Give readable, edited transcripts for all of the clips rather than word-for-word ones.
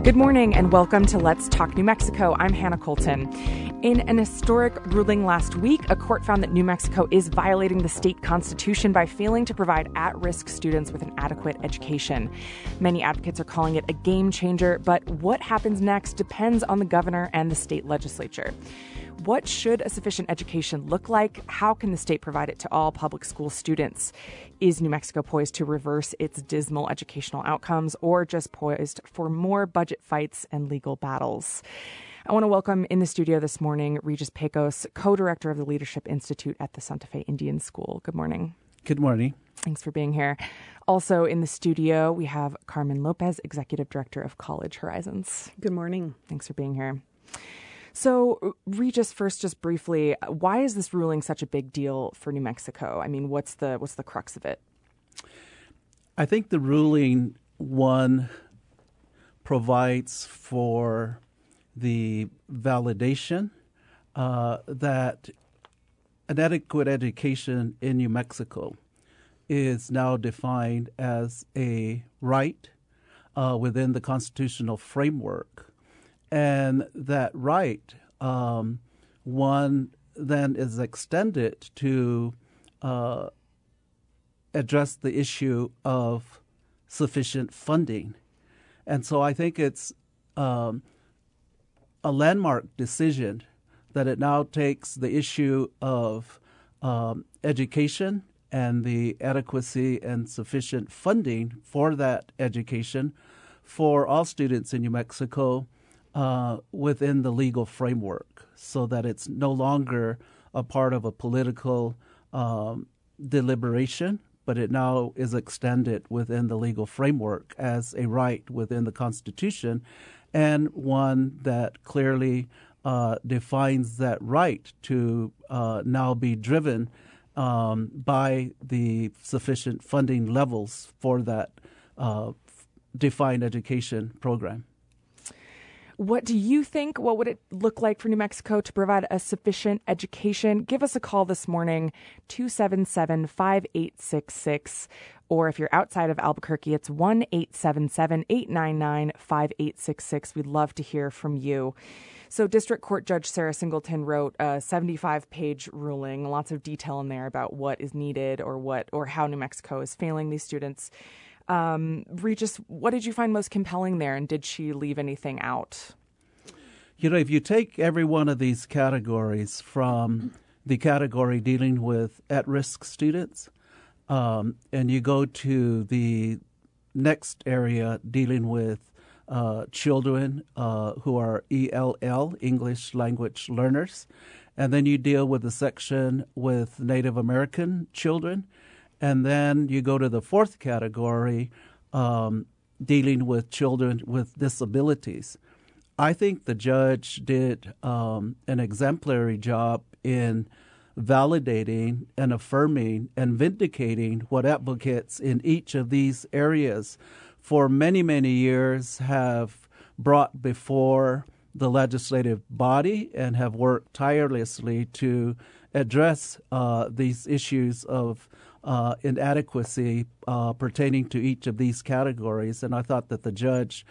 Good morning and welcome to Let's Talk New Mexico. I'm Hannah Colton. In an historic ruling last week, a court found that New Mexico is violating the state constitution by failing to provide at-risk students with an adequate education. Many advocates are calling it a game changer, but what happens next depends on the governor and the state legislature. What should a sufficient education look like? How can the state provide it to all public school students? Is New Mexico poised to reverse its dismal educational outcomes or just poised for more budget fights and legal battles? I want to welcome in the studio this morning Regis Pecos, co-director of the Leadership Institute at the Santa Fe Indian School. Good morning. Good morning. Thanks for being here. Also in the studio, we have Carmen Lopez, executive director of College Horizons. Good morning. Thanks for being here. So, Regis, first, just briefly, why is this ruling such a big deal for New Mexico? I mean, what's the crux of it? I think the ruling, one, provides for the validation that an adequate education in New Mexico is now defined as a right within the constitutional framework. And that right, one then is extended to address the issue of sufficient funding. And so I think it's a landmark decision that it now takes the issue of education and the adequacy and sufficient funding for that education for all students in New Mexico within the legal framework, so that it's no longer a part of a political deliberation, but it now is extended within the legal framework as a right within the Constitution, and one that clearly defines that right to now be driven by the sufficient funding levels for that defined education program. What do you think? What would it look like for New Mexico to provide a sufficient education? Give us a call this morning, 277-5866. Or if you're outside of Albuquerque, it's 1-877-899-5866. We'd love to hear from you. So District Court Judge Sarah Singleton wrote a 75-page ruling, lots of detail in there about what is needed or how New Mexico is failing these students. Regis, what did you find most compelling there, and did she leave anything out? You know, if you take every one of these categories from the category dealing with at-risk students, and you go to the next area dealing with children who are ELL, English Language Learners, and then you deal with the section with Native American children, and then you go to the fourth category, dealing with children with disabilities. I think the judge did an exemplary job in validating and affirming and vindicating what advocates in each of these areas for many, many years have brought before the legislative body and have worked tirelessly to address these issues of inadequacy pertaining to each of these categories. And I thought that the judge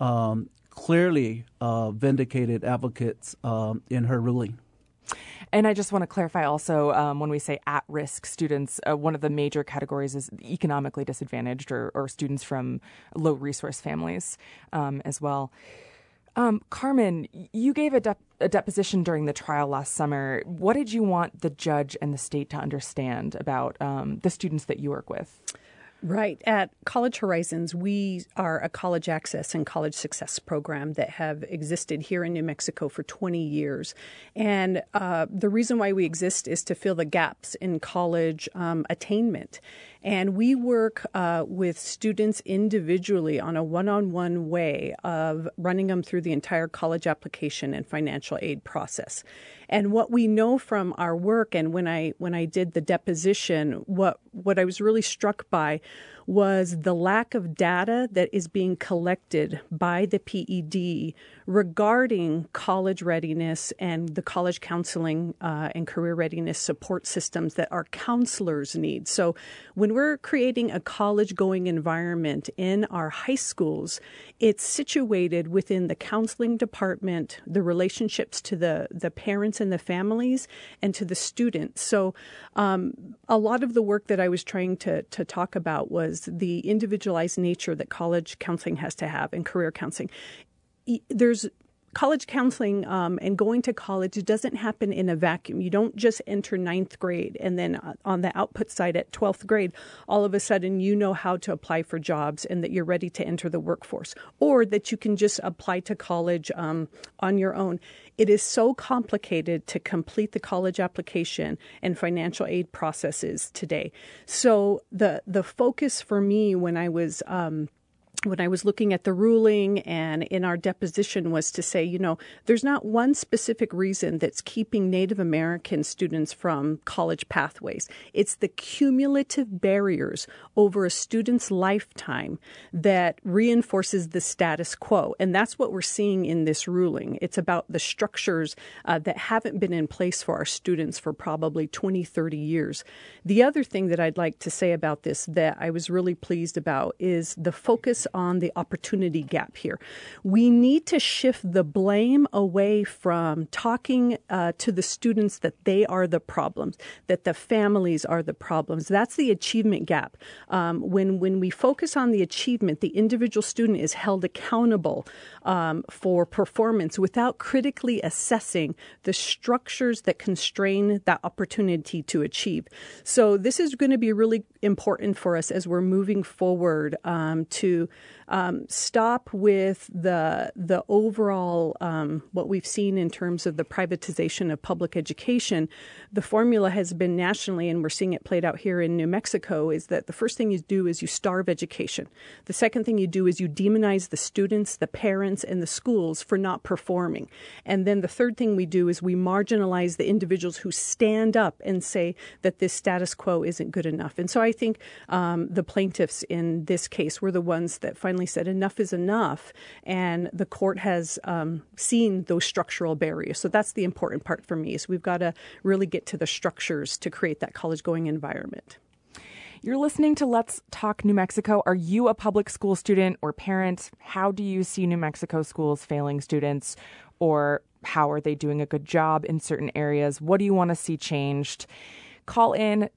clearly vindicated advocates in her ruling. And I just want to clarify also, when we say at-risk students, one of the major categories is economically disadvantaged or students from low-resource families as well. Carmen, you gave a deposition during the trial last summer. What did you want the judge and the state to understand about the students that you work with? Right. At College Horizons, we are a college access and college success program that have existed here in New Mexico for 20 years. And the reason why we exist is to fill the gaps in college attainment. And we work with students individually on a one-on-one way of running them through the entire college application and financial aid process. And what we know from our work, and when I did the deposition, what I was really struck by was the lack of data that is being collected by the PED regarding college readiness and the college counseling and career readiness support systems that our counselors need. So when we're creating a college-going environment in our high schools, it's situated within the counseling department, the relationships to the parents and the families, and to the students. So a lot of the work that I was trying to talk about was the individualized nature that college counseling has to have and career counseling. There's college counseling and going to college doesn't happen in a vacuum. You don't just enter 9th grade and then on the output side at 12th grade, all of a sudden you know how to apply for jobs and that you're ready to enter the workforce, or that you can just apply to college on your own. It is so complicated to complete the college application and financial aid processes today. So the focus for me when I was looking at the ruling and in our deposition was to say, there's not one specific reason that's keeping Native American students from college pathways. It's the cumulative barriers over a student's lifetime that reinforces the status quo. And that's what we're seeing in this ruling. It's about the structures that haven't been in place for our students for probably 20, 30 years. The other thing that I'd like to say about this that I was really pleased about is the focus on the opportunity gap here. We need to shift the blame away from talking to the students that they are the problems, that the families are the problems. That's the achievement gap. When we focus on the achievement, the individual student is held accountable for performance without critically assessing the structures that constrain that opportunity to achieve. So this is going to be really important for us as we're moving forward to stop with the overall what we've seen in terms of the privatization of public education. The formula has been nationally, and we're seeing it played out here in New Mexico, is that the first thing you do is you starve education. The second thing you do is you demonize the students, the parents, and the schools for not performing. And then the third thing we do is we marginalize the individuals who stand up and say that this status quo isn't good enough. And so I think the plaintiffs in this case were the ones that finally said enough is enough, and the court has seen those structural barriers. So that's the important part for me, is we've got to really get to the structures to create that college-going environment. You're listening to Let's Talk New Mexico. Are you a public school student or parent? How do you see New Mexico schools failing students, or how are they doing a good job in certain areas? What do you want to see changed? Call in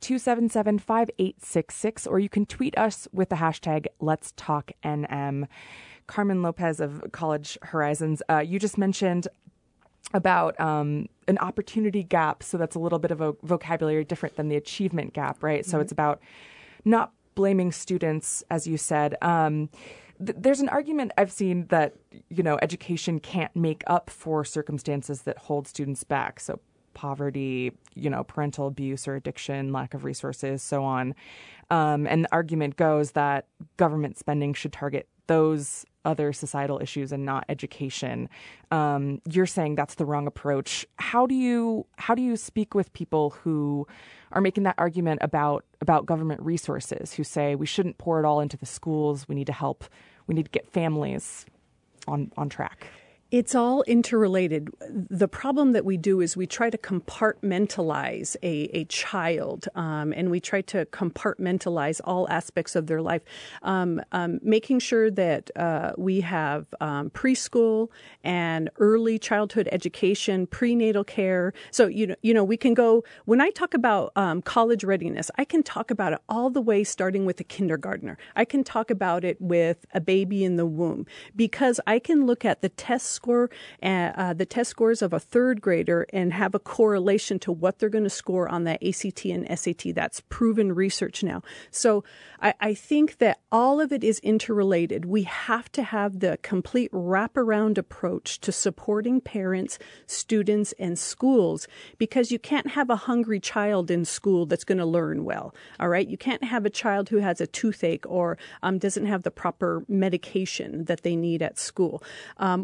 277-5866, or you can tweet us with the hashtag Let's Talk NM. Carmen Lopez of College Horizons, you just mentioned about an opportunity gap. So that's a little bit of a vocabulary different than the achievement gap, right? Mm-hmm. So it's about not blaming students, as you said. There's an argument I've seen that, education can't make up for circumstances that hold students back. So poverty, parental abuse or addiction, lack of resources, so on. And the argument goes that government spending should target those other societal issues and not education. You're saying that's the wrong approach. How do you speak with people who are making that argument about government resources, who say we shouldn't pour it all into the schools, we need to get families on track? It's all interrelated. The problem that we do is we try to compartmentalize a child, and we try to compartmentalize all aspects of their life, making sure that we have preschool and early childhood education, prenatal care. So, we can go, when I talk about college readiness, I can talk about it all the way starting with a kindergartner. I can talk about it with a baby in the womb, because I can look at the test the test scores of a third grader and have a correlation to what they're going to score on that ACT and SAT. That's proven research now. So I think that all of it is interrelated. We have to have the complete wraparound approach to supporting parents, students, and schools, because you can't have a hungry child in school that's going to learn well. All right. You can't have a child who has a toothache or doesn't have the proper medication that they need at school, or the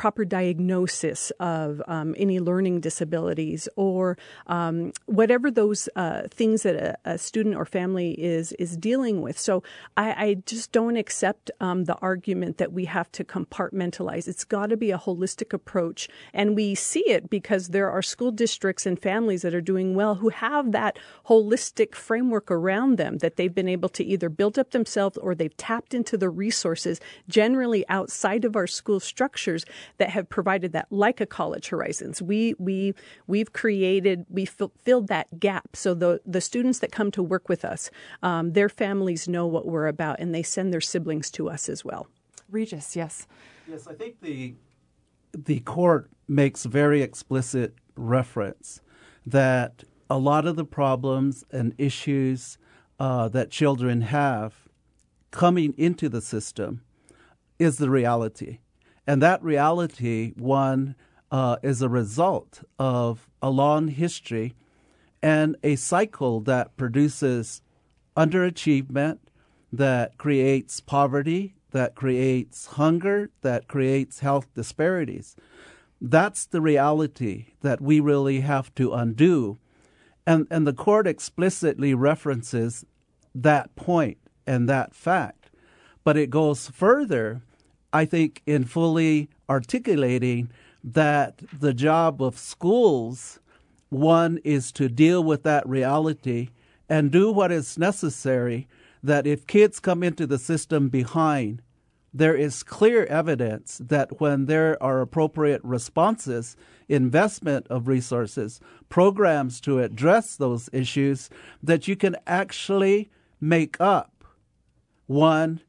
proper diagnosis of any learning disabilities, or whatever those things that a student or family is dealing with. So I just don't accept the argument that we have to compartmentalize. It's got to be a holistic approach, and we see it because there are school districts and families that are doing well who have that holistic framework around them that they've been able to either build up themselves, or they've tapped into the resources generally outside of our school structures that have provided that, like a College Horizons. We've filled that gap. So the students that come to work with us, their families know what we're about, and they send their siblings to us as well. Regis, yes. Yes, I think the court makes very explicit reference that a lot of the problems and issues that children have coming into the system is the reality. And that reality, one, is a result of a long history and a cycle that produces underachievement, that creates poverty, that creates hunger, that creates health disparities. That's the reality that we really have to undo. And the court explicitly references that point and that fact. But it goes further, I think, in fully articulating that the job of schools, one, is to deal with that reality and do what is necessary, that if kids come into the system behind, there is clear evidence that when there are appropriate responses, investment of resources, programs to address those issues, that you can actually make up, one,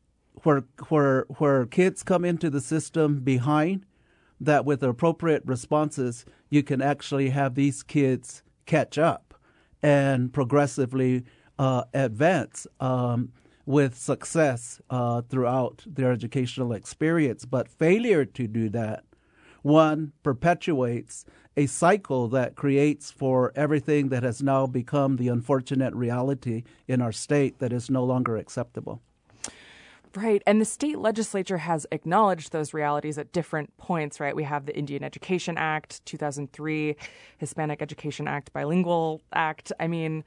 where kids come into the system behind, that with appropriate responses, you can actually have these kids catch up and progressively advance with success throughout their educational experience. But failure to do that, one, perpetuates a cycle that creates for everything that has now become the unfortunate reality in our state that is no longer acceptable. Right. And the state legislature has acknowledged those realities at different points, right? We have the Indian Education Act, 2003, Hispanic Education Act, Bilingual Act. I mean,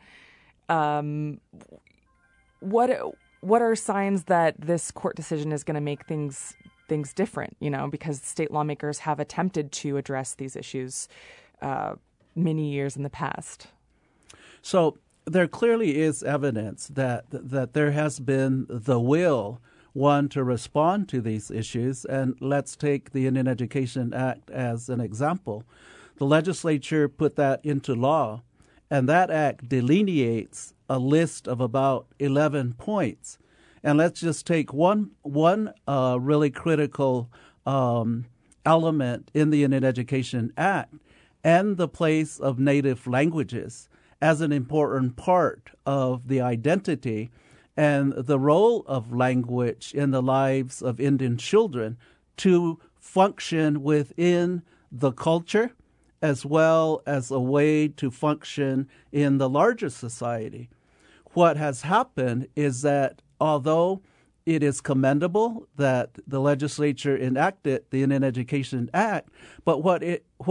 what are signs that this court decision is going to make things different, because state lawmakers have attempted to address these issues many years in the past? So there clearly is evidence that there has been the will, one, to respond to these issues. And let's take the Indian Education Act as an example. The legislature put that into law, and that act delineates a list of about 11 points. And let's just take one really critical element in the Indian Education Act, and the place of native languages as an important part of the identity and the role of language in the lives of Indian children to function within the culture as well as a way to function in the larger society. What has happened is that although it is commendable that the legislature enacted the Indian Education Act, but what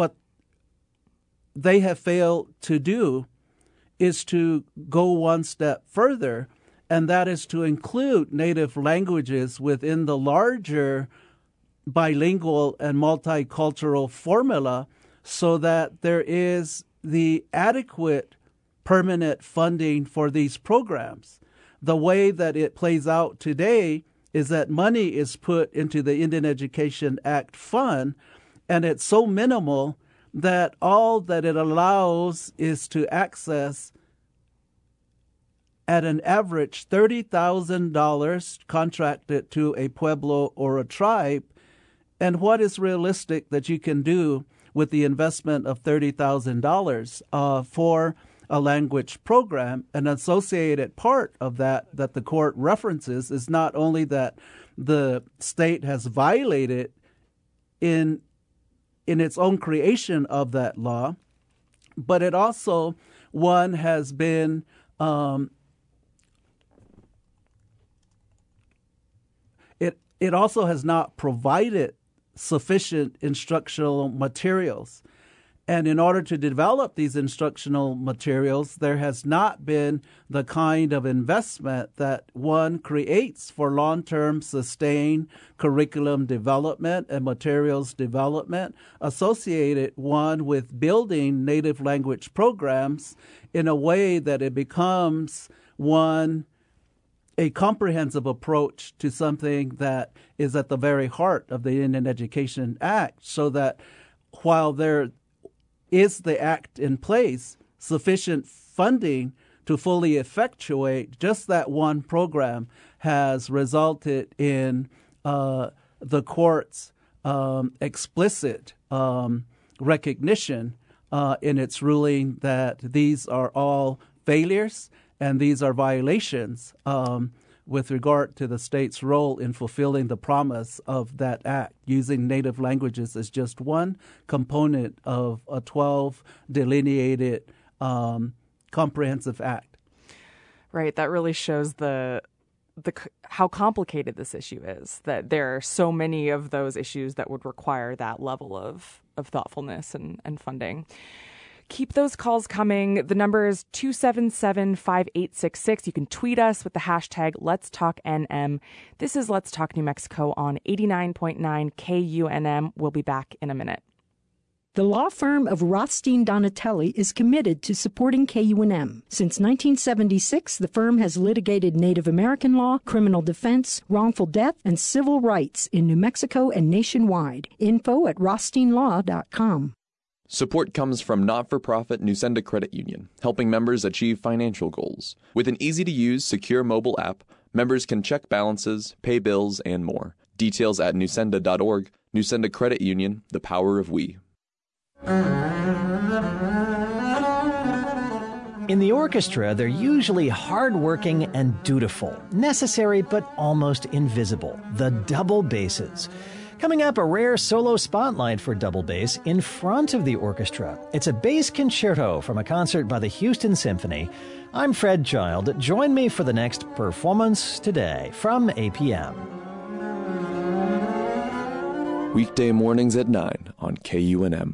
they have failed to do is to go one step further, and that is to include native languages within the larger bilingual and multicultural formula so that there is the adequate permanent funding for these programs. The way that it plays out today is that money is put into the Indian Education Act fund, and it's so minimal that all that it allows is to access at an average $30,000 contracted to a pueblo or a tribe. And what is realistic that you can do with the investment of $30,000 for a language program? An associated part of that the court references is not only that the state has violated in its own creation of that law, but it also, one, has been it also has not provided sufficient instructional materials. And in order to develop these instructional materials, there has not been the kind of investment that one creates for long-term sustained curriculum development and materials development associated, one, with building native language programs in a way that it becomes, one, a comprehensive approach to something that is at the very heart of the Indian Education Act, so that while there is the act in place, sufficient funding to fully effectuate just that one program has resulted in the court's explicit recognition in its ruling that these are all failures and these are violations with regard to the state's role in fulfilling the promise of that act, using native languages as just one component of a 12 delineated comprehensive act. Right. That really shows the how complicated this issue is, that there are so many of those issues that would require that level of thoughtfulness and funding. Keep those calls coming. The number is 277-5866. You can tweet us with the hashtag Let's Talk NM. This is Let's Talk New Mexico on 89.9 KUNM. We'll be back in a minute. The law firm of Rothstein Donatelli is committed to supporting KUNM. Since 1976, the firm has litigated Native American law, criminal defense, wrongful death, and civil rights in New Mexico and nationwide. Info at rothsteinlaw.com. Support comes from not-for-profit Nusenda Credit Union, helping members achieve financial goals. With an easy-to-use, secure mobile app, members can check balances, pay bills, and more. Details at nusenda.org. Nusenda Credit Union, the power of we. In the orchestra, they're usually hardworking and dutiful, necessary but almost invisible, the double basses. Coming up, a rare solo spotlight for double bass in front of the orchestra. It's a bass concerto from a concert by the Houston Symphony. I'm Fred Child. Join me for the next Performance Today from APM. Weekday mornings at 9 on KUNM.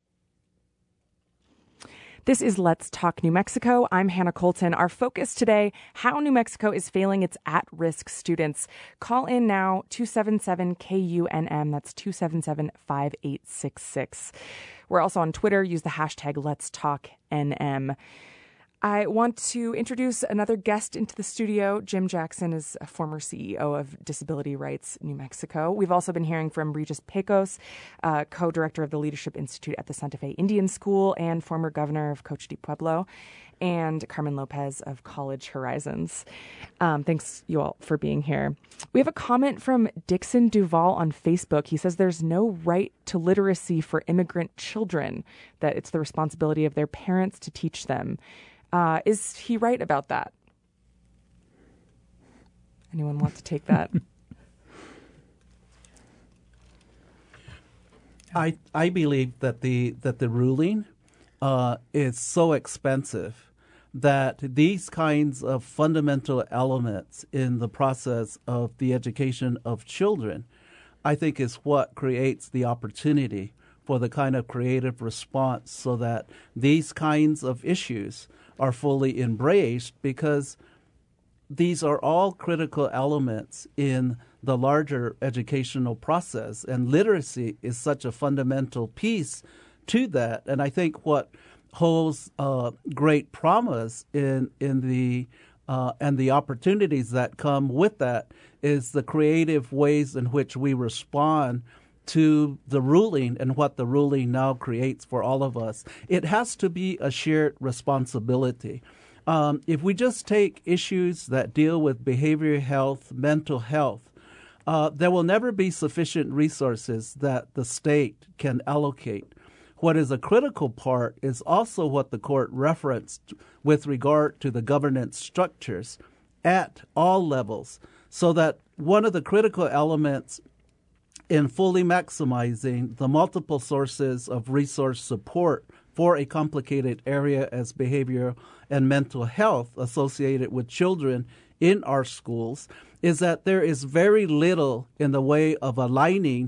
This is Let's Talk New Mexico. I'm Hannah Colton. Our focus today, how New Mexico is failing its at-risk students. Call in now, 277-KUNM. That's 277-5866. We're also on Twitter. Use the hashtag Let's Talk NM. I want to introduce another guest into the studio. Jim Jackson is a former CEO of Disability Rights New Mexico. We've also been hearing from Regis Pecos, co-director of the Leadership Institute at the Santa Fe Indian School and former governor of Coche de Pueblo, and Carmen Lopez of College Horizons. Thanks, you all, for being here. We have a comment from Dixon Duval on Facebook. He says there's no right to literacy for immigrant children, that it's the responsibility of their parents to teach them. Is he right about that? Anyone want to take that? I believe that the ruling is so expensive that these kinds of fundamental elements in the process of the education of children, I think, is what creates the opportunity for the kind of creative response so that these kinds of issues are fully embraced, because these are all critical elements in the larger educational process, and literacy is such a fundamental piece to that. And I think what holds great promise in the and the opportunities that come with that is the creative ways in which we respond to the ruling and what the ruling now creates for all of us. It has to be a shared responsibility. If we just take issues that deal with behavioral health, mental health, there will never be sufficient resources that the state can allocate. What is a critical part is also what the court referenced with regard to the governance structures at all levels, so that one of the critical elements in fully maximizing the multiple sources of resource support for a complicated area as behavior and mental health associated with children in our schools is that there is very little in the way of aligning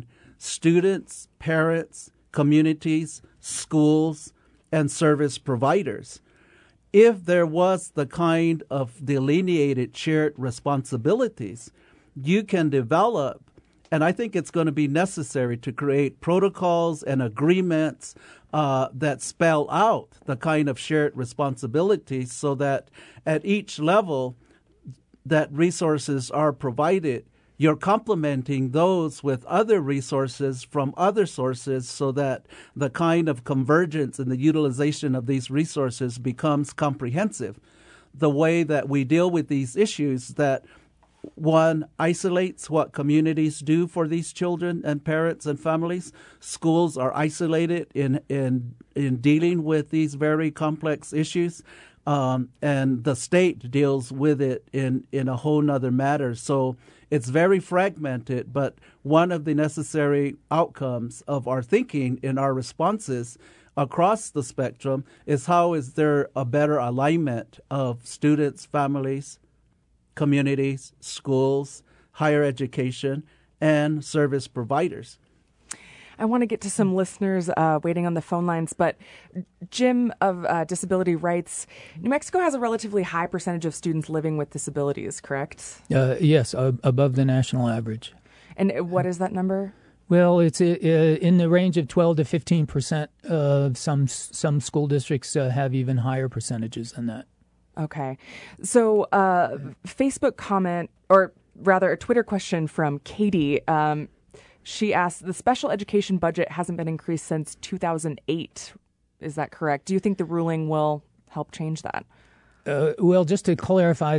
students, parents, communities, schools, and service providers. If there was the kind of delineated shared responsibilities, you can develop, and I think it's going to be necessary to create protocols and agreements that spell out the kind of shared responsibilities so that at each level that resources are provided, you're complementing those with other resources from other sources so that the kind of convergence in the utilization of these resources becomes comprehensive. The way that we deal with these issues that one isolates what communities do for these children and parents and families. Schools are isolated in dealing with these very complex issues. And the state deals with it in a whole nother matter. So it's very fragmented, but one of the necessary outcomes of our thinking in our responses across the spectrum is how is there a better alignment of students, families, communities, schools, higher education, and service providers. I want to get to some listeners waiting on the phone lines, but Jim of Disability Rights, New Mexico has a relatively high percentage of students living with disabilities, correct? Yes, above the national average. And what is that number? Well, it's in the range of 12 to 15%. Some school districts have even higher percentages than that. Okay. So Facebook comment, or rather a Twitter question from Katie. She asked, the special education budget hasn't been increased since 2008. Is that correct? Do you think the ruling will help change that? Well, just to clarify,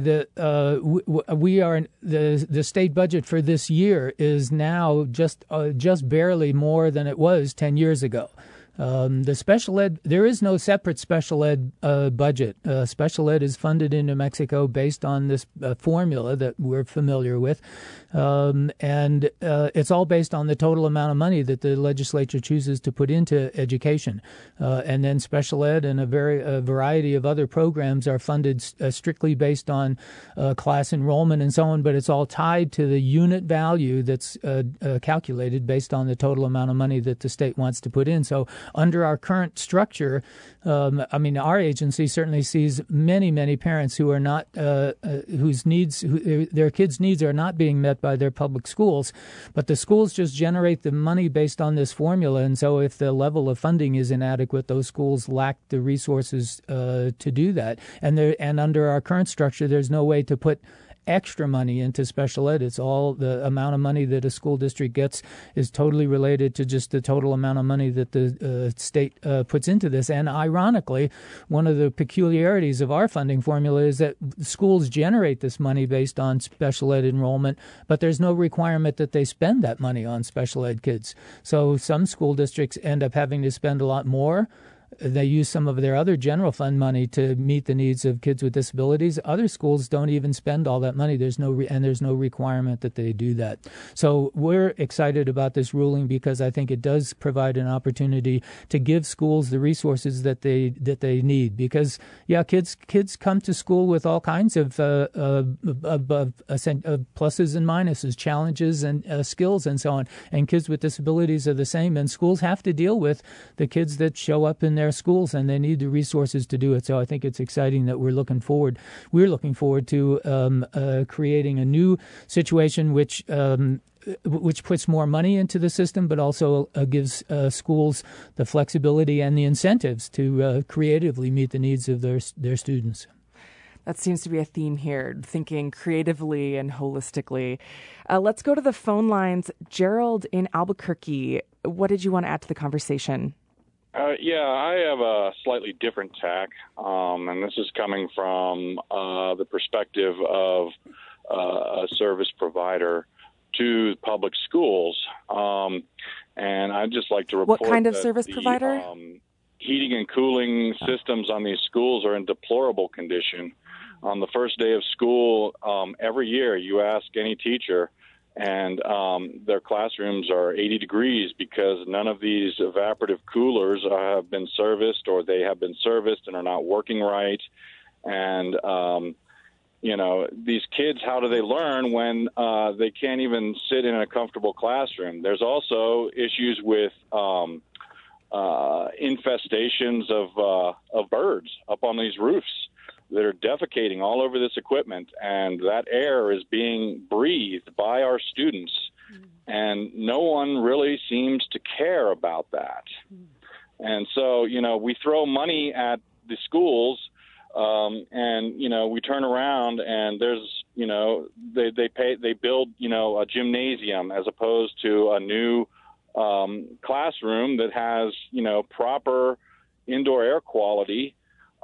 we are the state budget for this year is now just barely more than it was 10 years ago. The special ed, there is no separate special ed budget. Special ed is funded in New Mexico based on this formula that we're familiar with. And it's all based on the total amount of money that the legislature chooses to put into education. And then special ed and a variety of other programs are funded strictly based on class enrollment and so on, but it's all tied to the unit value that's calculated based on the total amount of money that the state wants to put in. So under our current structure, our agency certainly sees many parents who are not, whose needs, their kids' needs are not being met by their public schools, but the schools just generate the money based on this formula. And so if the level of funding is inadequate, those schools lack the resources to do that. And under our current structure, there's no way to put extra money into special ed. It's all the amount of money that a school district gets is totally related to just the total amount of money that the state puts into this. And ironically, one of the peculiarities of our funding formula is that schools generate this money based on special ed enrollment, but there's no requirement that they spend that money on special ed kids. So some school districts end up having to spend a lot more. They use some of their other general fund money to meet the needs of kids with disabilities. Other schools don't even spend all that money. There's no requirement that they do that. So we're excited about this ruling because I think it does provide an opportunity to give schools the resources that they need. Because kids come to school with all kinds of pluses and minuses, challenges and skills and so on. And kids with disabilities are the same. And schools have to deal with the kids that show up in their schools, and they need the resources to do it. So I think it's exciting that we're looking forward to creating a new situation which puts more money into the system, but also gives schools the flexibility and the incentives to creatively meet the needs of their students. That seems to be a theme here, thinking creatively and holistically. Let's go to the phone lines. Gerald in Albuquerque, what did you want to add to the conversation? I have a slightly different tack, and this is coming from the perspective of a service provider to public schools. And I'd just like to report what kind of service provider? Heating and cooling systems on these schools are in deplorable condition. On the first day of school, every year you ask any teacher, and their classrooms are 80 degrees because none of these evaporative coolers have been serviced, or they have been serviced and are not working right. And these kids, how do they learn when they can't even sit in a comfortable classroom? There's also issues with infestations of birds up on these roofs that are defecating all over this equipment, and that air is being breathed by our students, and no one really seems to care about that. And so, we throw money at the schools, and we turn around and there's, they build, a gymnasium as opposed to a new classroom that has, proper indoor air quality,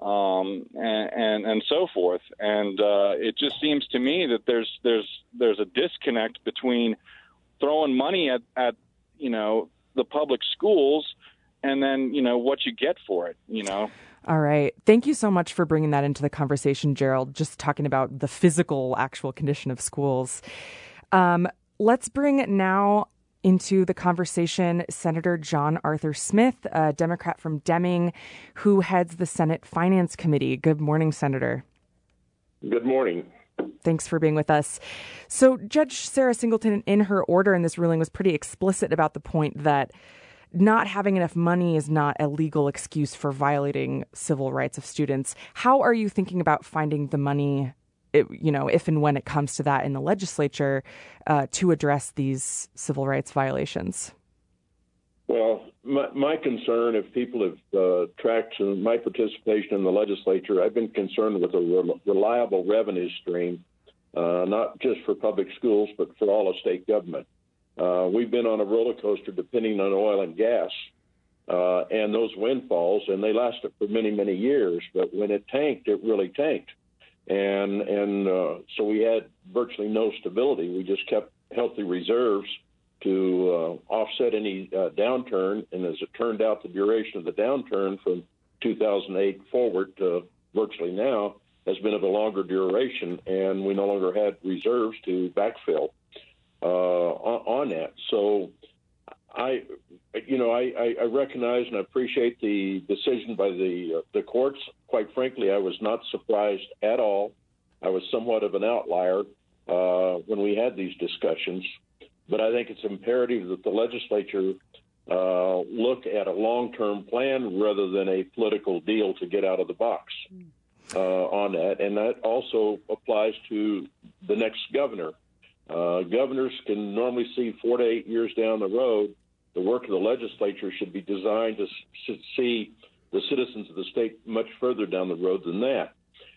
and so forth. And it just seems to me that there's a disconnect between throwing money at the public schools and then, what you get for it, All right. Thank you so much for bringing that into the conversation, Gerald, just talking about the physical, actual condition of schools. Let's bring now into the conversation Senator John Arthur Smith, a Democrat from Deming, who heads the Senate Finance Committee. Good morning, Senator. Good morning. Thanks for being with us. So Judge Sarah Singleton, in her order in this ruling, was pretty explicit about the point that not having enough money is not a legal excuse for violating civil rights of students. How are you thinking about finding the money, if and when it comes to that in the legislature, to address these civil rights violations? Well, my concern, if people have tracked my participation in the legislature, I've been concerned with a reliable revenue stream, not just for public schools, but for all of state government. We've been on a roller coaster depending on oil and gas and those windfalls, and they lasted for many, many years. But when it tanked, it really tanked. And so we had virtually no stability. We just kept healthy reserves to offset any downturn. And as it turned out, the duration of the downturn from 2008 forward to virtually now has been of a longer duration, and we no longer had reserves to backfill on that. So I recognize and appreciate the decision by the courts. Quite frankly, I was not surprised at all. I was somewhat of an outlier when we had these discussions. But I think it's imperative that the legislature look at a long-term plan rather than a political deal to get out of the box on that. And that also applies to the next governor. Governors can normally see 4 to 8 years down the road. The work of the legislature should be designed to see the citizens of the state much further down the road than that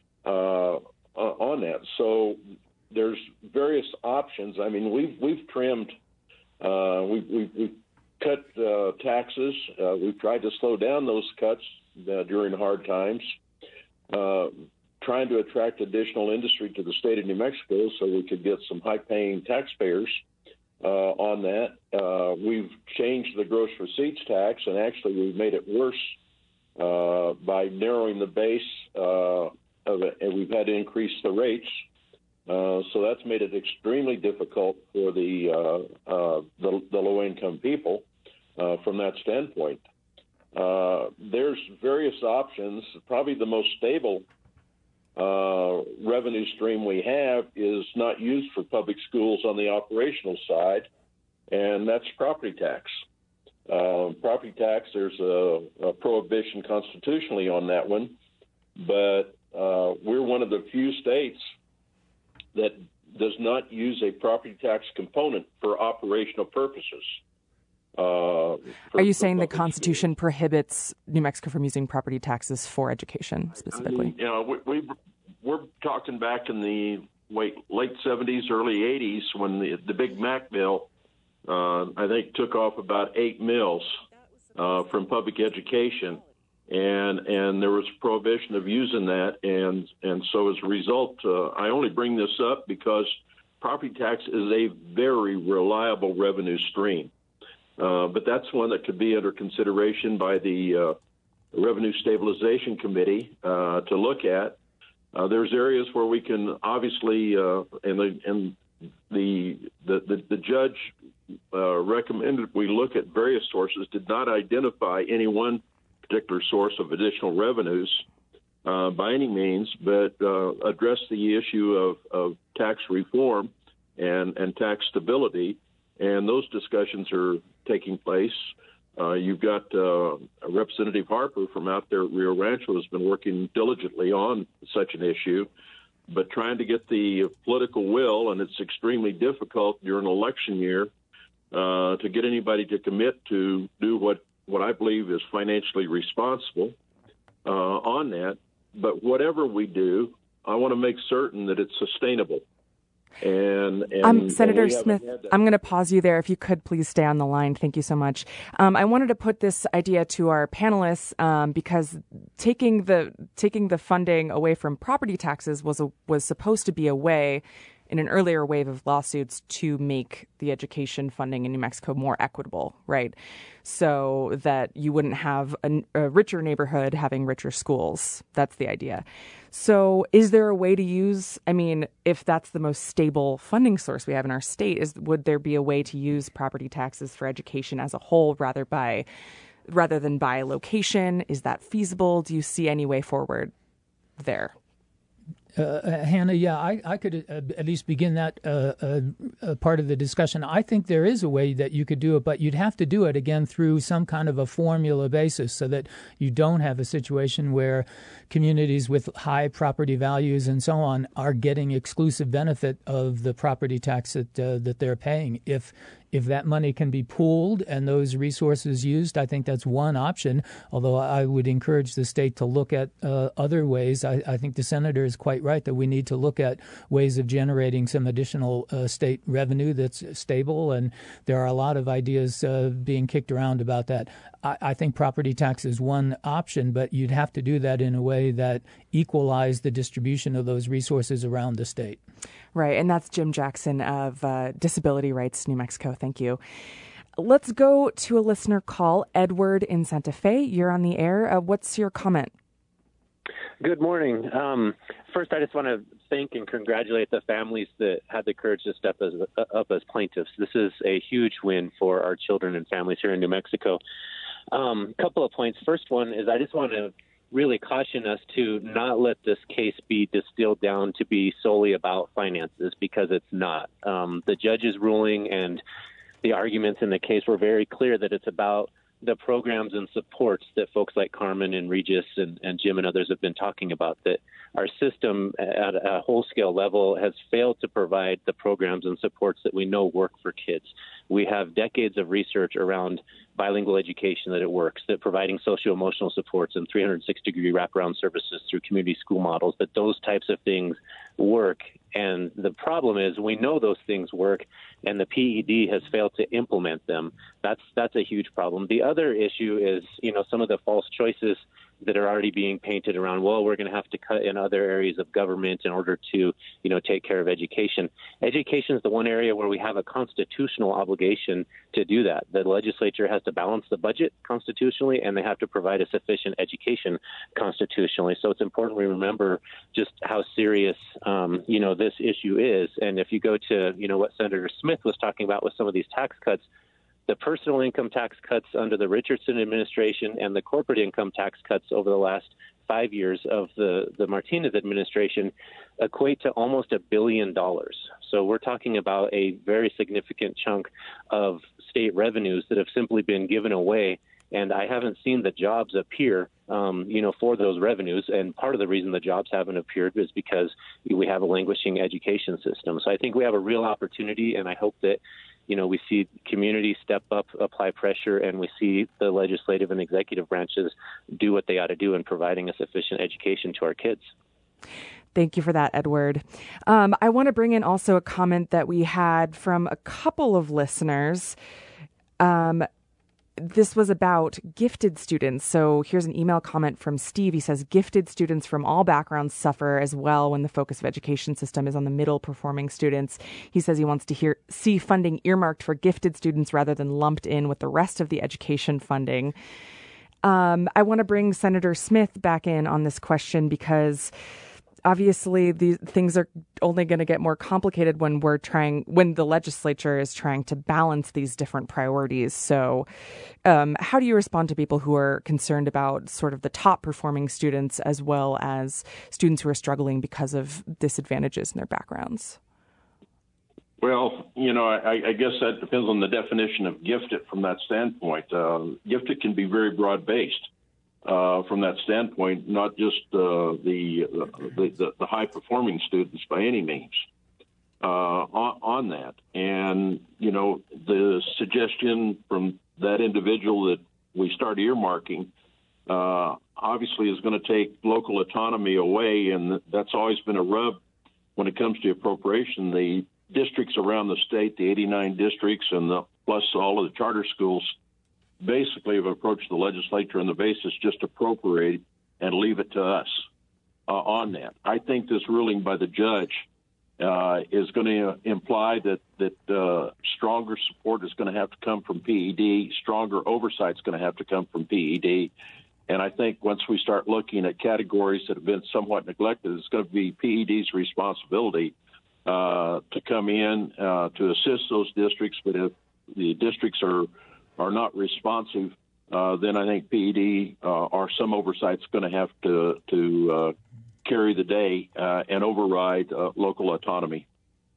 on that. So there's various options. I mean, we've trimmed, we've cut taxes. We've tried to slow down those cuts during hard times, trying to attract additional industry to the state of New Mexico so we could get some high-paying taxpayers on that. We've changed the gross receipts tax, and actually we've made it worse by narrowing the base of it, and we've had to increase the rates. So that's made it extremely difficult for the low-income people from that standpoint. There's various options. Probably the most stable revenue stream we have is not used for public schools on the operational side, and that's property tax. Property tax, there's a prohibition constitutionally on that one, but we're one of the few states that does not use a property tax component for operational purposes. Are you saying the Constitution prohibits New Mexico from using property taxes for education specifically? We're talking back in the late 70s, early 80s when the Big Mac bill, I think, took off about 8 mills from public education. And there was prohibition of using that. And so as a result, I only bring this up because property tax is a very reliable revenue stream. But that's one that could be under consideration by the Revenue Stabilization Committee to look at. There's areas where we can obviously, and the judge recommended we look at various sources, did not identify any one particular source of additional revenues. by any means, but address the issue of tax reform and tax stability. And those discussions are taking place. You've got Representative Harper from out there at Rio Rancho has been working diligently on such an issue, but trying to get the political will, and it's extremely difficult during an election year to get anybody to commit to do what I believe is financially responsible on that. But whatever we do, I want to make certain that it's sustainable. And Senator Smith, I'm going to pause you there. If you could please stay on the line. Thank you so much. I wanted to put this idea to our panelists because taking the funding away from property taxes was supposed to be a way in an earlier wave of lawsuits to make the education funding in New Mexico more equitable, right? So that you wouldn't have a richer neighborhood having richer schools. That's the idea. So is there a way to use, if that's the most stable funding source we have in our state, would there be a way to use property taxes for education as a whole rather than by location? Is that feasible? Do you see any way forward there? Hannah, yeah, I could at least begin that part of the discussion. I think there is a way that you could do it, but you'd have to do it, again, through some kind of a formula basis so that you don't have a situation where communities with high property values and so on are getting exclusive benefit of the property tax that they're paying. If that money can be pooled and those resources used, I think that's one option, although I would encourage the state to look at other ways. I think the senator is quite right that we need to look at ways of generating some additional state revenue that's stable, and there are a lot of ideas being kicked around about that. I think property tax is one option, but you'd have to do that in a way that equalized the distribution of those resources around the state. Right, and that's Jim Jackson of Disability Rights New Mexico. Thank you. Let's go to a listener call. Edward in Santa Fe, you're on the air. What's your comment? Good morning. First, I just want to thank and congratulate the families that had the courage to step up as plaintiffs. This is a huge win for our children and families here in New Mexico. Couple of points. First one is I just want to really caution us to not let this case be distilled down to be solely about finances, because it's not. The judge's ruling and the arguments in the case were very clear that it's about the programs and supports that folks like Carmen and Regis and Jim and others have been talking about, that our system at a whole-scale level has failed to provide the programs and supports that we know work for kids. We have decades of research around bilingual education that it works, that providing socio-emotional supports and 360-degree wraparound services through community school models, that those types of things work. And the problem is we know those things work, and the PED has failed to implement them. That's a huge problem. The other issue is, some of the false choices that are already being painted around, well, we're going to have to cut in other areas of government in order to, take care of education. Education is the one area where we have a constitutional obligation to do that. The legislature has to balance the budget constitutionally, and they have to provide a sufficient education constitutionally. So it's important we remember just how serious, this issue is. And if you go to, what Senator Smith was talking about with some of these tax cuts, the personal income tax cuts under the Richardson administration and the corporate income tax cuts over the last 5 years of the Martinez administration equate to almost $1 billion. So we're talking about a very significant chunk of state revenues that have simply been given away. And I haven't seen the jobs appear, for those revenues. And part of the reason the jobs haven't appeared is because we have a languishing education system. So I think we have a real opportunity, and I hope that we see communities step up, apply pressure, and we see the legislative and executive branches do what they ought to do in providing a sufficient education to our kids. Thank you for that, Edward. I want to bring in also a comment that we had from a couple of listeners. This was about gifted students. So here's an email comment from Steve. He says, gifted students from all backgrounds suffer as well when the focus of education system is on the middle performing students. He says he wants to see funding earmarked for gifted students rather than lumped in with the rest of the education funding. I want to bring Senator Smith back in on this question because obviously, these things are only going to get more complicated when the legislature is trying to balance these different priorities. So how do you respond to people who are concerned about sort of the top performing students as well as students who are struggling because of disadvantages in their backgrounds? Well, I guess that depends on the definition of gifted from that standpoint. Gifted can be very broad-based from that standpoint, not just the high-performing students by any means on that. And, the suggestion from that individual that we start earmarking obviously is going to take local autonomy away, and that's always been a rub when it comes to appropriation. The districts around the state, the 89 districts, and plus all of the charter schools, basically have approached the legislature on the basis just appropriate and leave it to us on that. I think this ruling by the judge is going to imply that stronger support is going to have to come from PED, stronger oversight is going to have to come from PED. And I think once we start looking at categories that have been somewhat neglected, it's going to be PED's responsibility to come in to assist those districts. But if the districts are not responsive, then I think PED or some oversight is going to have to carry the day and override local autonomy.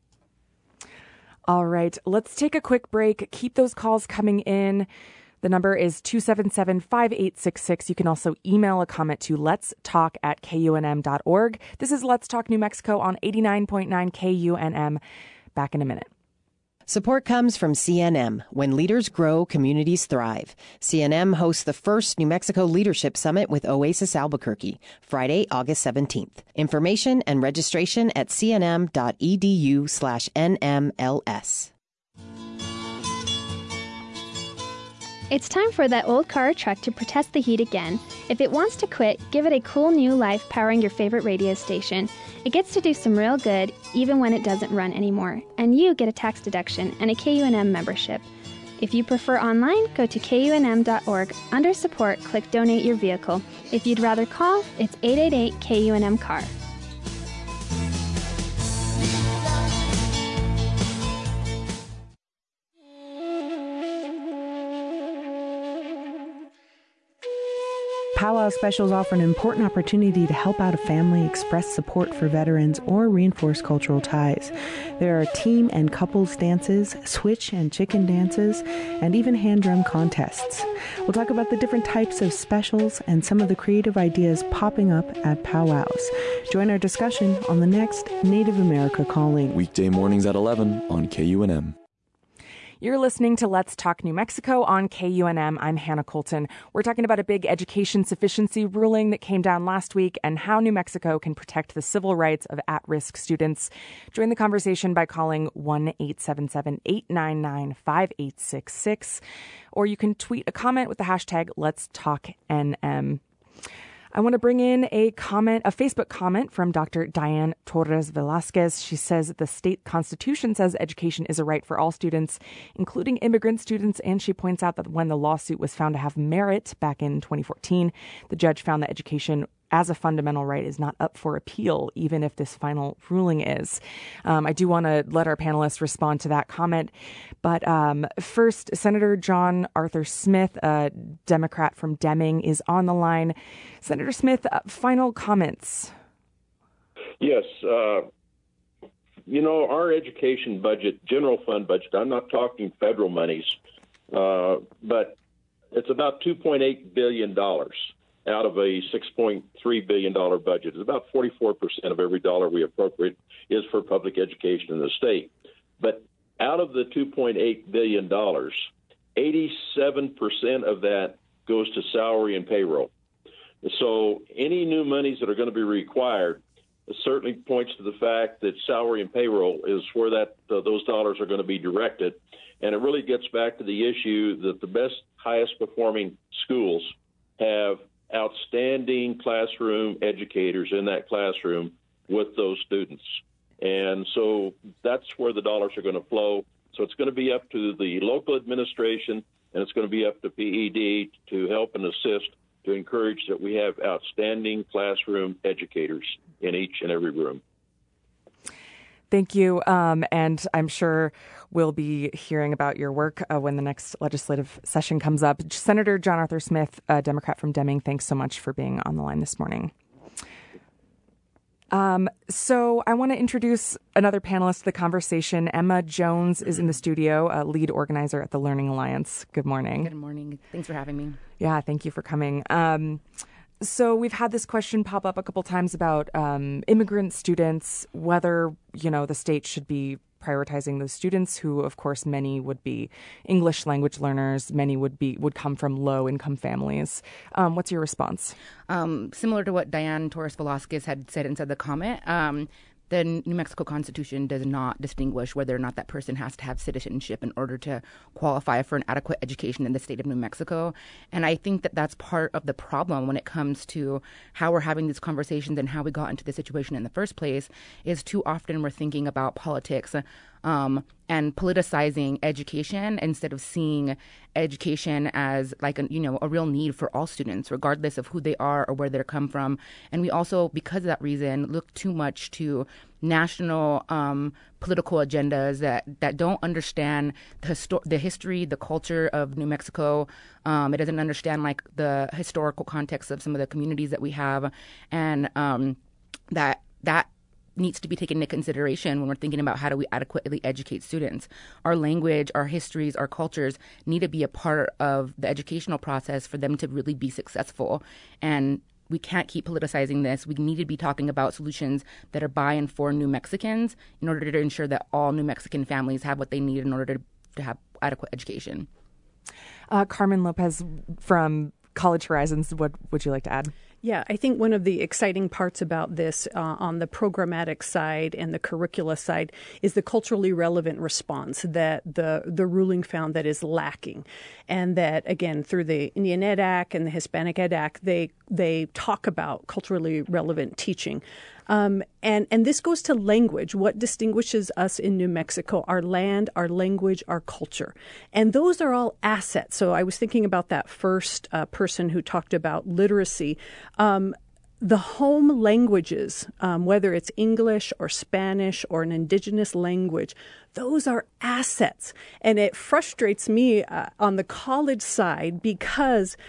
All right, let's take a quick break. Keep those calls coming in. The number is 277-5866. You can also email a comment to letstalk@kunm.org. This is Let's Talk New Mexico on 89.9 KUNM. Back in a minute. Support comes from CNM. When leaders grow, communities thrive. CNM hosts the first New Mexico Leadership Summit with Oasis Albuquerque, Friday, August 17th. Information and registration at cnm.edu/NMLS. It's time for that old car or truck to protest the heat again. If it wants to quit, give it a cool new life powering your favorite radio station. It gets to do some real good, even when it doesn't run anymore. And you get a tax deduction and a KUNM membership. If you prefer online, go to kunm.org. Under support, click Donate Your Vehicle. If you'd rather call, it's 888-KUNM-CAR. Powwow specials offer an important opportunity to help out a family, express support for veterans, or reinforce cultural ties. There are team and couples dances, switch and chicken dances, and even hand drum contests. We'll talk about the different types of specials and some of the creative ideas popping up at powwows. Join our discussion on the next Native America Calling. Weekday mornings at 11 on KUNM. You're listening to Let's Talk New Mexico on KUNM. I'm Hannah Colton. We're talking about a big education sufficiency ruling that came down last week and how New Mexico can protect the civil rights of at-risk students. Join the conversation by calling 1-877-899-5866, or you can tweet a comment with the hashtag Let's Talk NM. I want to bring in a Facebook comment from Dr. Diane Torres Velasquez. She says the state constitution says education is a right for all students, including immigrant students. And she points out that when the lawsuit was found to have merit back in 2014, the judge found that education as a fundamental right is not up for appeal, even if this final ruling is. I do want to let our panelists respond to that comment. But first, Senator John Arthur Smith, a Democrat from Deming, is on the line. Senator Smith, final comments. Yes. Our education budget, general fund budget, I'm not talking federal monies, but it's about $2.8 billion. Out of a $6.3 billion budget. It's about 44% of every dollar we appropriate is for public education in the state. But out of the $2.8 billion, 87% of that goes to salary and payroll. So any new monies that are going to be required certainly points to the fact that salary and payroll is where those dollars are going to be directed. And it really gets back to the issue that the best, highest performing schools have outstanding classroom educators in that classroom with those students. And so that's where the dollars are going to flow. So it's going to be up to the local administration, and it's going to be up to PED to help and assist to encourage that we have outstanding classroom educators. in each and every room. Thank you. And I'm sure we'll be hearing about your work when the next legislative session comes up. Senator John Arthur Smith, a Democrat from Deming, thanks so much for being on the line this morning. So I want to introduce another panelist to the conversation. Emma Jones is in the studio, a lead organizer at the Learning Alliance. Good morning. Good morning. Thanks for having me. Yeah, thank you for coming. So we've had this question pop up a couple times about immigrant students, whether, the state should be prioritizing those students who, of course, many would be English language learners. Many would come from low income families. What's your response? Similar to what Diane Torres Velasquez had said inside the comment, the New Mexico Constitution does not distinguish whether or not that person has to have citizenship in order to qualify for an adequate education in the state of New Mexico. And I think that that's part of the problem when it comes to how we're having these conversations and how we got into the situation in the first place, is too often we're thinking about politics and politicizing education instead of seeing education as like a real need for all students, regardless of who they are or where they come from. And we also, because of that reason, look too much to national political agendas that don't understand the history, the culture of New Mexico. It doesn't understand like the historical context of some of the communities that we have, and that needs to be taken into consideration when we're thinking about how do we adequately educate students. Our language, our histories, our cultures need to be a part of the educational process for them to really be successful. And we can't keep politicizing this. We need to be talking about solutions that are by and for New Mexicans in order to ensure that all New Mexican families have what they need in order to have adequate education. Carmen Lopez from College Horizons, what would you like to add? Yeah, I think one of the exciting parts about this on the programmatic side and the curricula side is the culturally relevant response that the ruling found that is lacking. And that, again, through the Indian Ed Act and the Hispanic Ed Act, they talk about culturally relevant teaching. And this goes to language. What distinguishes us in New Mexico? Our land, our language, our culture. And those are all assets. So I was thinking about that first person who talked about literacy. The home languages, whether it's English or Spanish or an indigenous language, those are assets. And it frustrates me on the college side because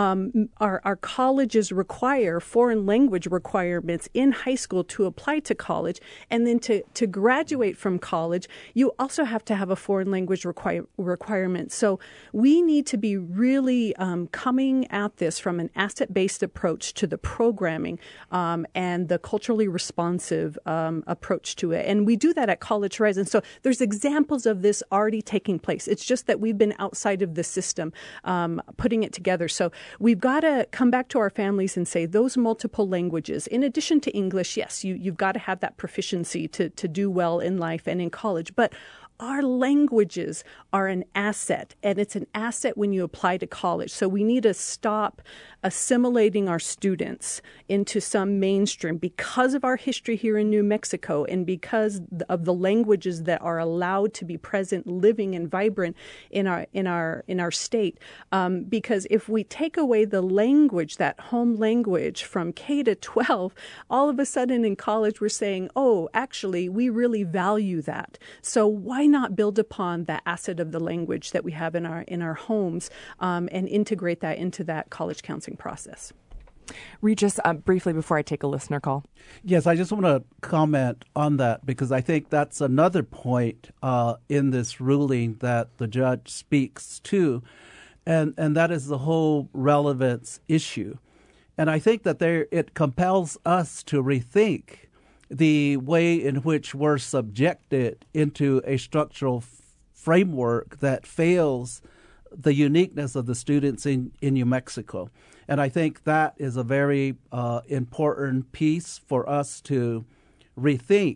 our colleges require foreign language requirements in high school to apply to college. And then to graduate from college, you also have to have a foreign language requirement. So we need to be really coming at this from an asset-based approach to the programming and the culturally responsive approach to it. And we do that at College Horizons. So there's examples of this already taking place. It's just that we've been outside of the system putting it together. So we've got to come back to our families and say those multiple languages, in addition to English, yes, you've got to have that proficiency to do well in life and in college. But our languages are an asset, and it's an asset when you apply to college. So we need to stop assimilating our students into some mainstream because of our history here in New Mexico and because of the languages that are allowed to be present, living, and vibrant in our state. Because if we take away the language, that home language from K to 12, all of a sudden in college we're saying, oh, actually, we really value that. So why not build upon the asset of the language that we have in our homes and integrate that into that college counseling process? Regis, briefly before I take a listener call. Yes, I just want to comment on that because I think that's another point in this ruling that the judge speaks to, and that is the whole relevance issue. And I think that it compels us to rethink the way in which we're subjected into a structural framework that fails the uniqueness of the students in New Mexico. And I think that is a very important piece for us to rethink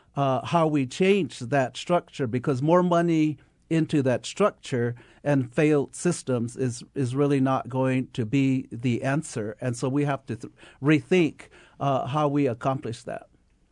how we change that structure, because more money into that structure and failed systems is really not going to be the answer. And so we have to rethink how we accomplish that.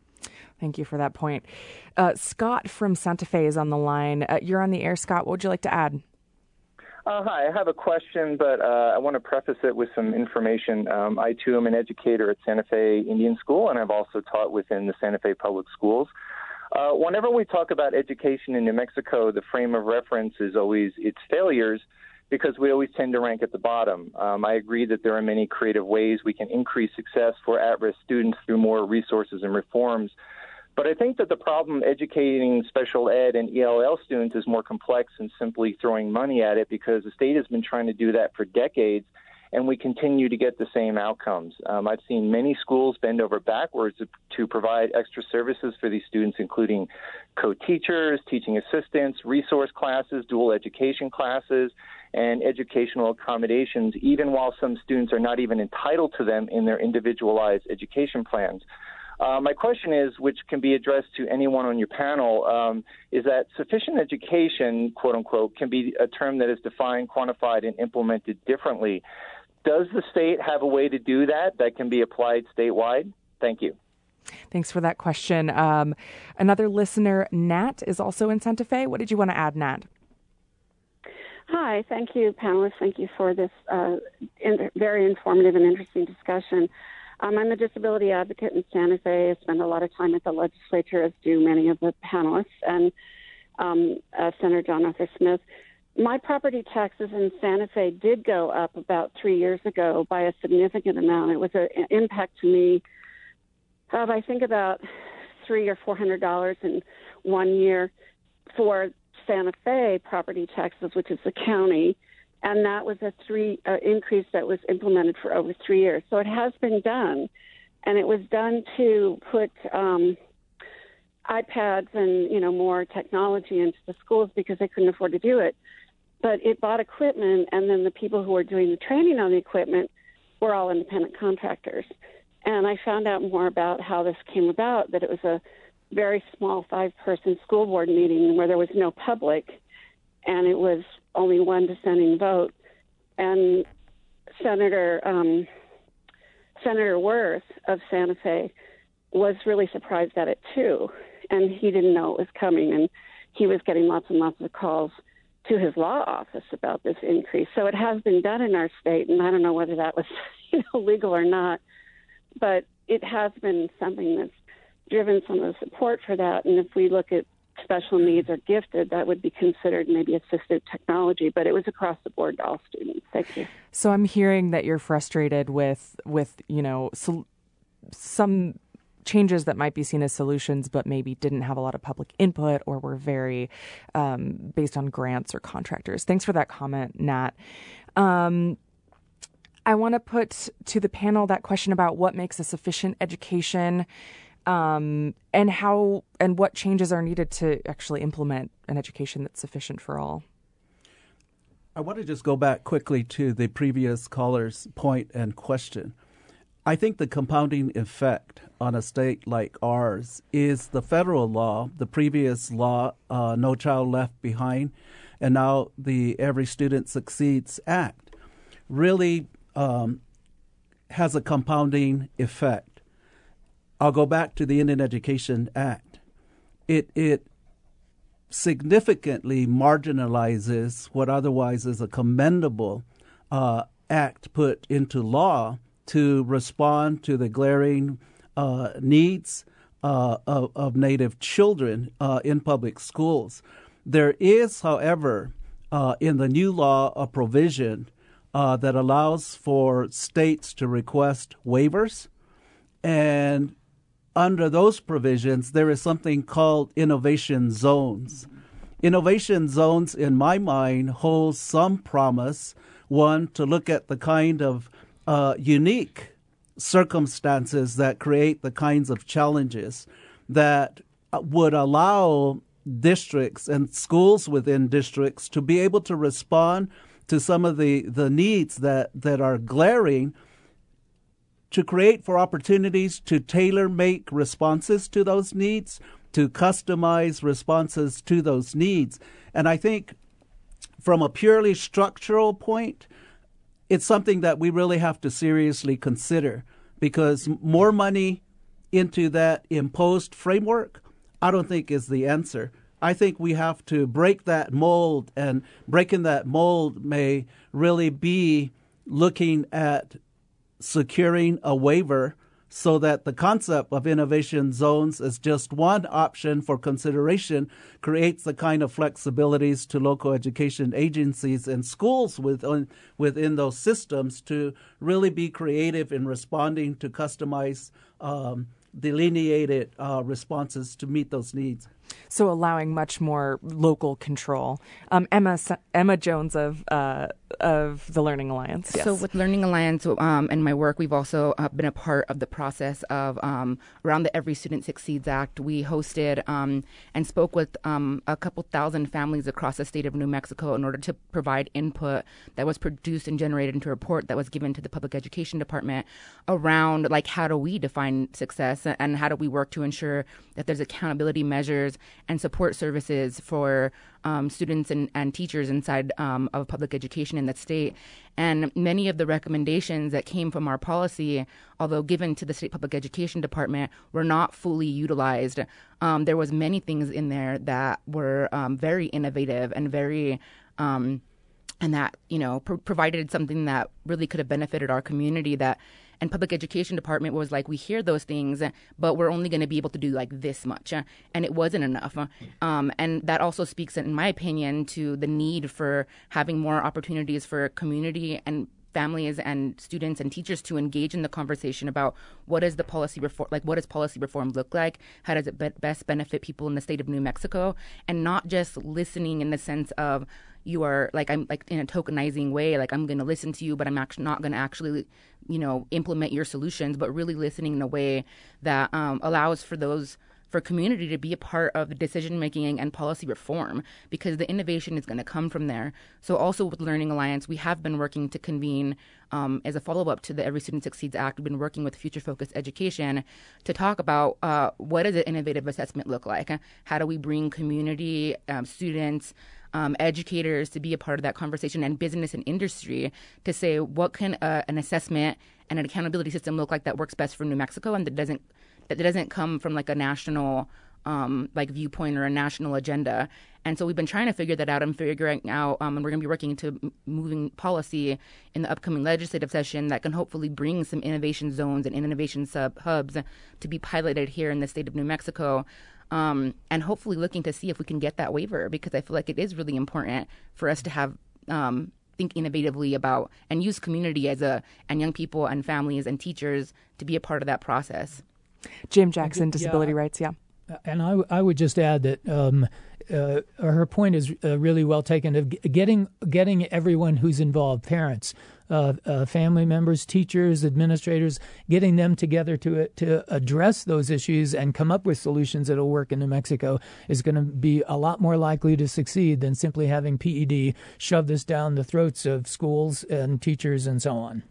Thank you for that point. Scott from Santa Fe is on the line. You're on the air, Scott. What would you like to add? Hi, I have a question, but I want to preface it with some information. I, too, am an educator at Santa Fe Indian School, and I've also taught within the Santa Fe Public Schools. Whenever we talk about education in New Mexico, the frame of reference is always its failures, because we always tend to rank at the bottom. I agree that there are many creative ways we can increase success for at-risk students through more resources and reforms. But I think that the problem educating special ed and ELL students is more complex than simply throwing money at it, because the state has been trying to do that for decades, and we continue to get the same outcomes. I've seen many schools bend over backwards to provide extra services for these students, including co-teachers, teaching assistants, resource classes, dual education classes, and educational accommodations, even while some students are not even entitled to them in their individualized education plans. My question is, which can be addressed to anyone on your panel, is that sufficient education, quote unquote, can be a term that is defined, quantified, and implemented differently. Does the state have a way to do that can be applied statewide? Thank you. Thanks for that question. Another listener, Nat, is also in Santa Fe. What did you want to add, Nat? Hi, thank you, panelists. Thank you for this very informative and interesting discussion. I'm a disability advocate in Santa Fe. I spend a lot of time at the legislature, as do many of the panelists, and Senator John Arthur Smith. My property taxes in Santa Fe did go up about 3 years ago by a significant amount. It was an impact to me of, I think, about $300 or $400 in 1 year for Santa Fe property taxes, which is the county, and that was a increase that was implemented for over 3 years. So it has been done, and it was done to put iPads and more technology into the schools because they couldn't afford to do it. But it bought equipment, and then the people who were doing the training on the equipment were all independent contractors. And I found out more about how this came about, that it was a very small 5-person school board meeting where there was no public, and it was only one dissenting vote. And Senator Wirth of Santa Fe was really surprised at it too, and he didn't know it was coming, and he was getting lots and lots of calls to his law office about this increase. So it has been done in our state, and I don't know whether that was legal or not, but it has been something that's driven some of the support for that. And if we look at special needs or gifted, that would be considered maybe assistive technology, but it was across the board to all students. Thank you. So I'm hearing that you're frustrated with some changes that might be seen as solutions, but maybe didn't have a lot of public input or were very based on grants or contractors. Thanks for that comment, Nat. I want to put to the panel that question about what makes a sufficient education, and what changes are needed to actually implement an education that's sufficient for all. I want to just go back quickly to the previous caller's point and question. I think the compounding effect on a state like ours is the federal law, the previous law, No Child Left Behind, and now the Every Student Succeeds Act really has a compounding effect. I'll go back to the Indian Education Act. It significantly marginalizes what otherwise is a commendable act put into law to respond to the glaring needs of Native children in public schools. There is, however, in the new law a provision that allows for states to request waivers, and under those provisions, there is something called innovation zones. Innovation zones, in my mind, hold some promise, one, to look at the kind of unique circumstances that create the kinds of challenges that would allow districts and schools within districts to be able to respond to some of the needs that are glaring, to create for opportunities to tailor-make responses to those needs, to customize responses to those needs. And I think from a purely structural point, it's something that we really have to seriously consider, because more money into that imposed framework, I don't think is the answer. I think we have to break that mold, and breaking that mold may really be looking at securing a waiver so that the concept of innovation zones as just one option for consideration creates the kind of flexibilities to local education agencies and schools within those systems to really be creative in responding to customized, delineated responses to meet those needs. So allowing much more local control. Emma Jones of the Learning Alliance. Yes. So with Learning Alliance and my work, we've also been a part of the process of around the Every Student Succeeds Act. We hosted and spoke with a couple thousand families across the state of New Mexico in order to provide input that was produced and generated into a report that was given to the Public Education Department around like how do we define success and how do we work to ensure that there's accountability measures and support services for students and teachers inside of public education in the state. And many of the recommendations that came from our policy, although given to the State Public Education Department, were not fully utilized. There was many things in there that were very innovative and very and that, provided something that really could have benefited our community. And Public Education Department was like, we hear those things, but we're only going to be able to do like this much. And it wasn't enough. And that also speaks, in my opinion, to the need for having more opportunities for community and families and students and teachers to engage in the conversation about what is the policy reform, like what does policy reform look like? How does it best benefit people in the state of New Mexico? And not just listening in the sense of you are like, I'm like in a tokenizing way, like I'm going to listen to you, but I'm actually not going to actually, implement your solutions, but really listening in a way that allows for community to be a part of the decision-making and policy reform, because the innovation is going to come from there. So also with Learning Alliance, we have been working to convene, as a follow-up to the Every Student Succeeds Act, we've been working with Future Focused Education to talk about what does an innovative assessment look like? How do we bring community, students, educators to be a part of that conversation, and business and industry to say what can an assessment and an accountability system look like that works best for New Mexico and that doesn't come from like a national viewpoint or a national agenda. And so we've been trying to figure that out and figuring out, and we're going to be working to moving policy in the upcoming legislative session that can hopefully bring some innovation zones and innovation hubs to be piloted here in the state of New Mexico. And hopefully looking to see if we can get that waiver, because I feel like it is really important for us to have think innovatively about and use community and young people and families and teachers to be a part of that process. Jim Jackson, Disability Rights, yeah. And I would just add that her point is really well taken, of getting everyone who's involved, parents, family members, teachers, administrators, getting them together to address those issues and come up with solutions that will work in New Mexico is going to be a lot more likely to succeed than simply having PED shove this down the throats of schools and teachers and so on.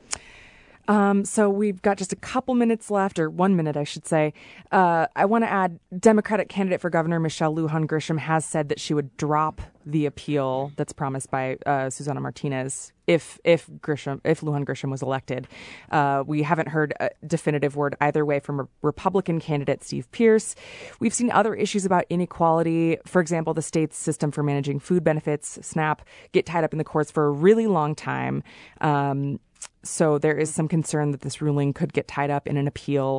So we've got just a couple minutes left, or 1 minute, I should say. I want to add, Democratic candidate for governor Michelle Lujan Grisham has said that she would drop the appeal that's promised by Susana Martinez if Lujan Grisham was elected. We haven't heard a definitive word either way from a Republican candidate, Steve Pierce. We've seen other issues about inequality. For example, the state's system for managing food benefits, SNAP, get tied up in the courts for a really long time. So there is some concern that this ruling could get tied up in an appeal.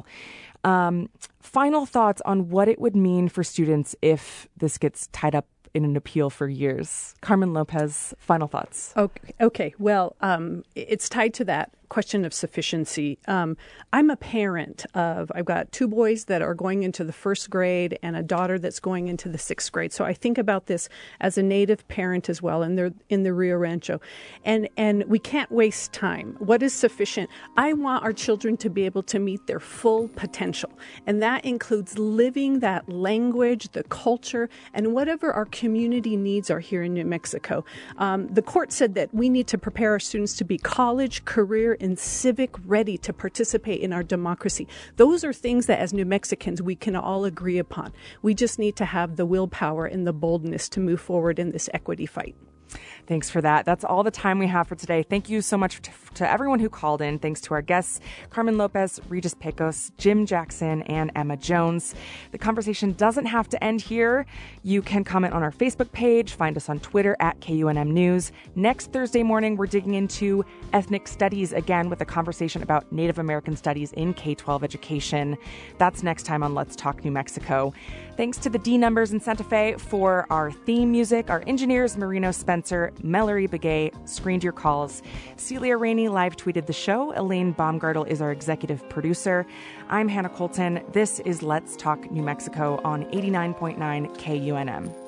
Final thoughts on what it would mean for students if this gets tied up in an appeal for years. Carmen Lopez, final thoughts. Okay. Well, it's tied to that question of sufficiency. I'm a parent I've got two boys that are going into the first grade and a daughter that's going into the sixth grade. So I think about this as a Native parent as well, and they're in the Rio Rancho. And we can't waste time. What is sufficient? I want our children to be able to meet their full potential. And that includes living that language, the culture, and whatever our community needs are here in New Mexico. The court said that we need to prepare our students to be college, career, and civic ready to participate in our democracy. Those are things that as New Mexicans we can all agree upon. We just need to have the willpower and the boldness to move forward in this equity fight. Thanks for that. That's all the time we have for today. Thank you so much to everyone who called in. Thanks to our guests, Carmen Lopez, Regis Pecos, Jim Jackson, and Emma Jones. The conversation doesn't have to end here. You can comment on our Facebook page, find us on Twitter at KUNM News. Next Thursday morning, we're digging into ethnic studies again with a conversation about Native American studies in K-12 education. That's next time on Let's Talk New Mexico. Thanks to the D Numbers in Santa Fe for our theme music. Our engineers, Marino Spencer, Mallory Begay, screened your calls. Celia Rainey live tweeted the show. Elaine Baumgartel is our executive producer. I'm Hannah Colton. This is Let's Talk New Mexico on 89.9 KUNM.